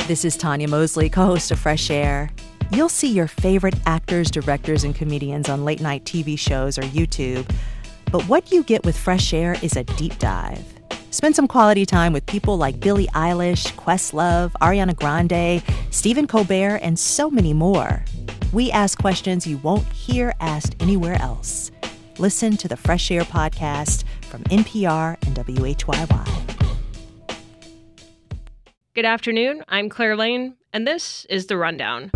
This is Tanya Mosley, co-host of Fresh Air. You'll see your favorite actors, directors, and comedians on late-night TV shows or YouTube. But what you get with Fresh Air is a deep dive. Spend some quality time with people like Billie Eilish, Questlove, Ariana Grande, Stephen Colbert, and so many more. We ask questions you won't hear asked anywhere else. Listen to the Fresh Air podcast from NPR and WHYY. Good afternoon. I'm Claire Lane, and this is The Rundown.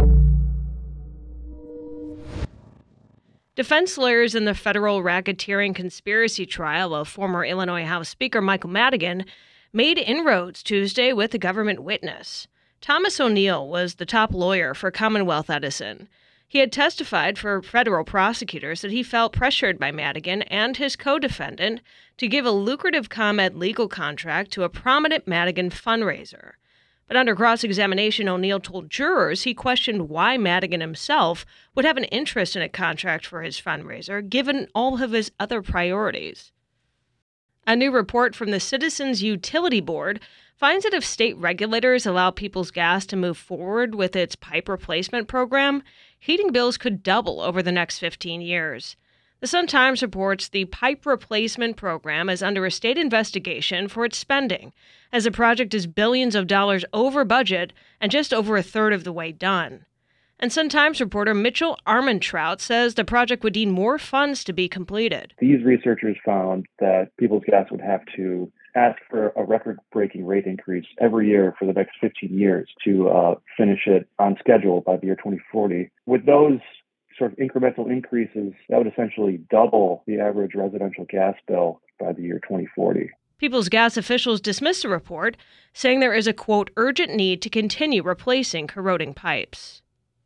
Defense lawyers in the federal racketeering conspiracy trial of former Illinois House Speaker Michael Madigan made inroads Tuesday with a government witness. Thomas O'Neill was the top lawyer for Commonwealth Edison. He had testified for federal prosecutors that he felt pressured by Madigan and his co-defendant to give a lucrative ComEd legal contract to a prominent Madigan fundraiser. But under cross-examination, O'Neill told jurors he questioned why Madigan himself would have an interest in a contract for his fundraiser, given all of his other priorities. A new report from the Citizens Utility Board finds that if state regulators allow Peoples Gas to move forward with its pipe replacement program, heating bills could double over the next 15 years. The Sun-Times reports the pipe replacement program is under a state investigation for its spending, as the project is billions of dollars over budget and just over a third of the way done. And Sun-Times reporter Mitchell Armentrout says the project would need more funds to be completed. These researchers found that Peoples Gas would have to ask for a record-breaking rate increase every year for the next 15 years to finish it on schedule by the year 2040. With those sort of incremental increases, that would essentially double the average residential gas bill by the year 2040. Peoples Gas officials dismissed the report, saying there is a, quote, urgent need to continue replacing corroding pipes.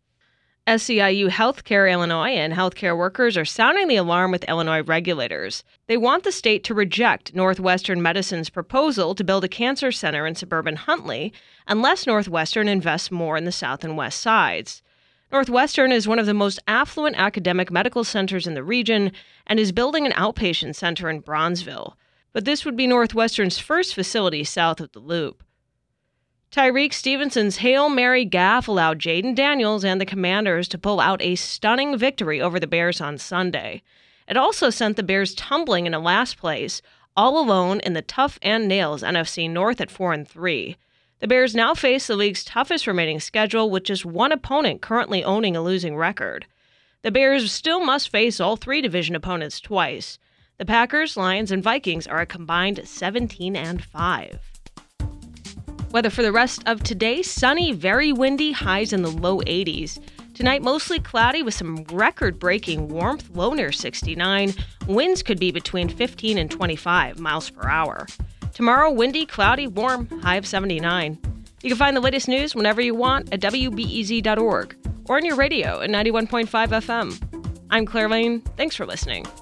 SEIU Healthcare Illinois and healthcare workers are sounding the alarm with Illinois regulators. They want the state to reject Northwestern Medicine's proposal to build a cancer center in suburban Huntley unless Northwestern invests more in the south and west sides. Northwestern is one of the most affluent academic medical centers in the region and is building an outpatient center in Bronzeville. But this would be Northwestern's first facility south of the Loop. Tyreek Stevenson's Hail Mary gaffe allowed Jaden Daniels and the Commanders to pull out a stunning victory over the Bears on Sunday. It also sent the Bears tumbling into last place, all alone in the Tough and Nails NFC North at 4-3. The Bears now face the league's toughest remaining schedule with just one opponent currently owning a losing record. The Bears still must face all three division opponents twice. The Packers, Lions, and Vikings are a combined 17-5. Weather for the rest of today, sunny, very windy, highs in the low 80s. Tonight, mostly cloudy with some record-breaking warmth, low near 69. Winds could be between 15 and 25 miles per hour. Tomorrow, windy, cloudy, warm, high of 79. You can find the latest news whenever you want at WBEZ.org or on your radio at 91.5 FM. I'm Claire Lane. Thanks for listening.